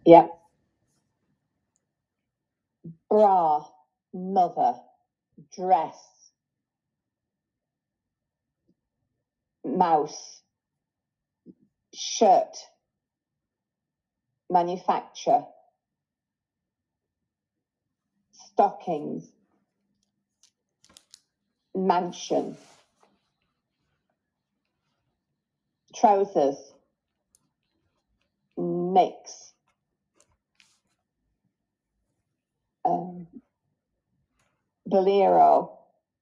Yep. Bra, mother, dress, mouse, shirt, manufacture, stockings, mansion, trousers, mix, bolero,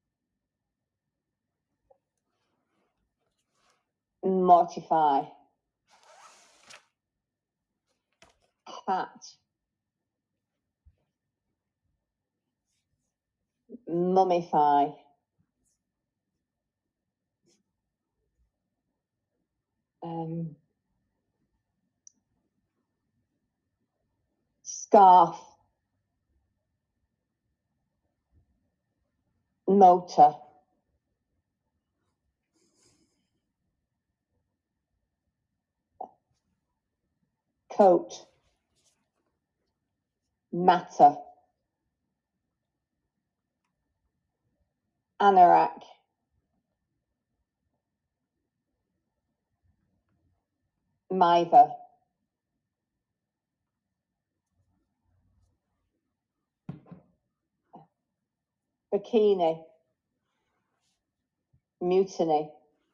mortify, hat, mummify, scarf, motor, coat, matter, anorak, mitre, bikini, mutiny,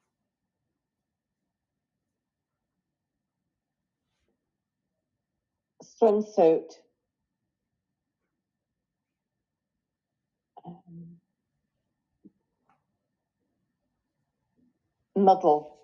swimsuit, muddle,